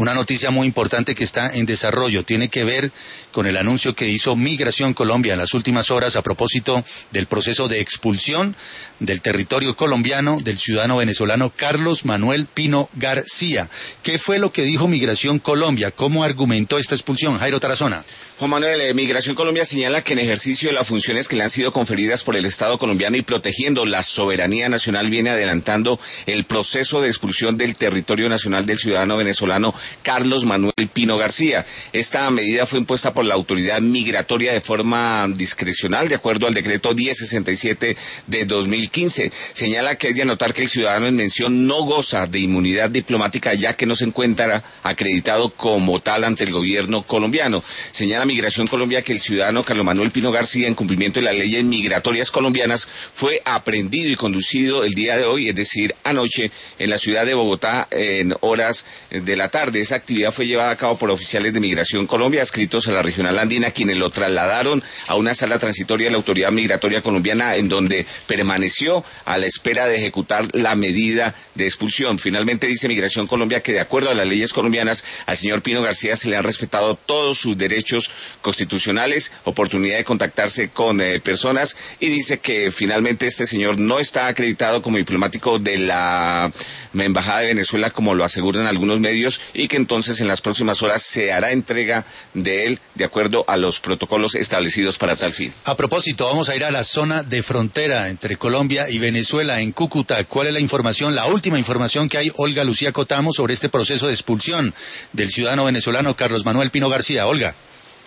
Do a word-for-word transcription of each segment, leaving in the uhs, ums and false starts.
una noticia muy importante que está en desarrollo. Tiene que ver con el anuncio que hizo Migración Colombia en las últimas horas a propósito del proceso de expulsión del territorio colombiano del ciudadano venezolano Carlos Manuel Pino García. ¿Qué fue lo que dijo Migración Colombia? ¿Cómo argumentó esta expulsión? Jairo Tarazona. Juan Manuel, eh, Migración Colombia señala que en ejercicio de las funciones que le han sido conferidas por el Estado colombiano y protegiendo la soberanía nacional viene adelantando el proceso de expulsión del territorio nacional del ciudadano venezolano Carlos Manuel Pino García. Esta medida fue impuesta por la autoridad migratoria de forma discrecional, de acuerdo al decreto diez sesenta y siete de dos mil quince. Señala que es de anotar que el ciudadano en mención no goza de inmunidad diplomática, ya que no se encuentra acreditado como tal ante el gobierno colombiano. Señala Migración Colombia que el ciudadano Carlos Manuel Pino García, en cumplimiento de las leyes migratorias colombianas, fue aprehendido y conducido el día de hoy, es decir, anoche, en la ciudad de Bogotá en horas de la tarde. Esa actividad fue llevada a cabo por oficiales de Migración Colombia, adscritos a la regional andina, quienes lo trasladaron a una sala transitoria de la autoridad migratoria colombiana, en donde permaneció a la espera de ejecutar la medida de expulsión. Finalmente dice Migración Colombia que, de acuerdo a las leyes colombianas, al señor Pino García se le han respetado todos sus derechos constitucionales, oportunidad de contactarse con eh, personas, y dice que finalmente este señor no está acreditado como diplomático de la Embajada de Venezuela, como lo aseguran algunos medios, y que entonces en las próximas horas se hará entrega de él de acuerdo a los protocolos establecidos para tal fin. A propósito, vamos a ir a la zona de frontera entre Colombia y Venezuela, en Cúcuta. ¿Cuál es la información, la última información que hay, Olga Lucía Cotamo, sobre este proceso de expulsión del ciudadano venezolano Carlos Manuel Pino García? Olga.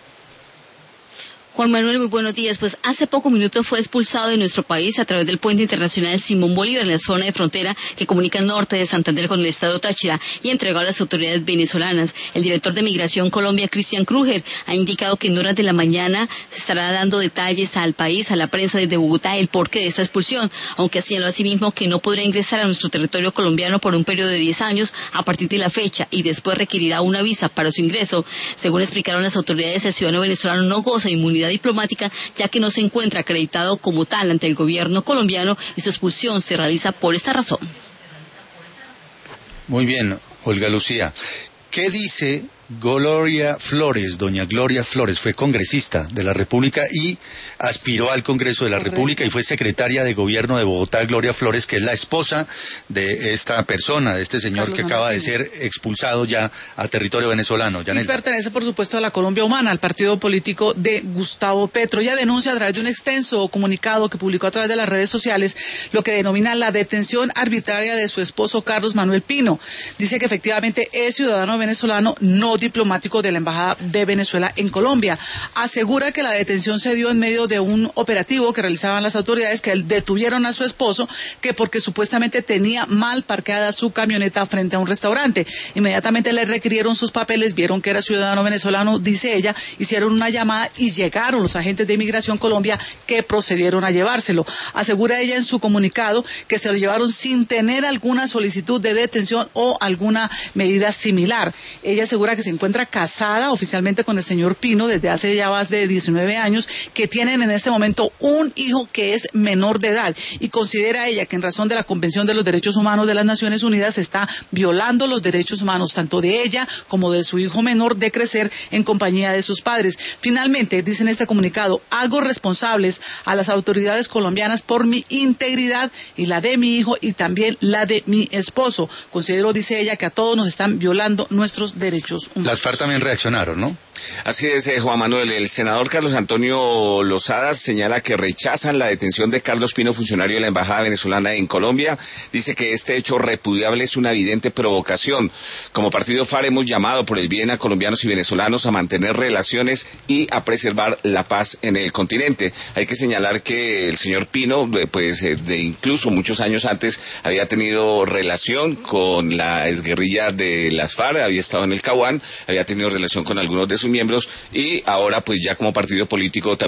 Juan Manuel, muy buenos días. Pues hace pocos minutos fue expulsado de nuestro país a través del puente internacional Simón Bolívar en la zona de frontera que comunica el norte de Santander con el estado Táchira y entregado a las autoridades venezolanas. El director de Migración Colombia, Cristian Kruger, ha indicado que en horas de la mañana se estará dando detalles al país, a la prensa desde Bogotá, el porqué de esta expulsión, aunque señaló asimismo que no podrá ingresar a nuestro territorio colombiano por un periodo de diez años a partir de la fecha y después requerirá una visa para su ingreso. Según explicaron las autoridades, el ciudadano venezolano no goza de inmunidad diplomática, ya que no se encuentra acreditado como tal ante el gobierno colombiano y su expulsión se realiza por esta razón. Muy bien, Olga Lucía. ¿Qué dice Gloria Flores? Doña Gloria Flores fue congresista de la República y aspiró al Congreso de la Correcto. República y fue secretaria de Gobierno de Bogotá. Gloria Flores, que es la esposa de esta persona, de este señor Carlos que acaba de ser expulsado ya a territorio venezolano. Y pertenece, por supuesto, a la Colombia Humana, al partido político de Gustavo Petro. Ella denuncia a través de un extenso comunicado que publicó a través de las redes sociales lo que denomina la detención arbitraria de su esposo Carlos Manuel Pino. Dice que efectivamente es ciudadano venezolano, no diplomático de la Embajada de Venezuela en Colombia. Asegura que la detención se dio en medio de un operativo que realizaban las autoridades, que detuvieron a su esposo, que porque supuestamente tenía mal parqueada su camioneta frente a un restaurante. Inmediatamente le requirieron sus papeles, vieron que era ciudadano venezolano, dice ella, hicieron una llamada y llegaron los agentes de Migración Colombia, que procedieron a llevárselo. Asegura ella en su comunicado que se lo llevaron sin tener alguna solicitud de detención o alguna medida similar. Ella asegura que se encuentra casada oficialmente con el señor Pino desde hace ya más de diecinueve años, que tienen en este momento un hijo que es menor de edad, y considera ella que en razón de la Convención de los Derechos Humanos de las Naciones Unidas se está violando los derechos humanos tanto de ella como de su hijo menor de crecer en compañía de sus padres. Finalmente, dice en este comunicado, hago responsables a las autoridades colombianas por mi integridad y la de mi hijo y también la de mi esposo. Considero, dice ella, que a todos nos están violando nuestros derechos humanos. Las FARC también reaccionaron, ¿no? Así es, eh, Juan Manuel. El senador Carlos Antonio Lozada señala que rechazan la detención de Carlos Pino, funcionario de la Embajada venezolana en Colombia. Dice que este hecho repudiable es una evidente provocación. Como partido FARC hemos llamado por el bien a colombianos y venezolanos a mantener relaciones y a preservar la paz en el continente. Hay que señalar que el señor Pino, pues de incluso muchos años antes, había tenido relación con la exguerrilla de las FARC, había estado en el Caguán, había tenido relación con algunos de sus miembros y ahora pues ya como partido político también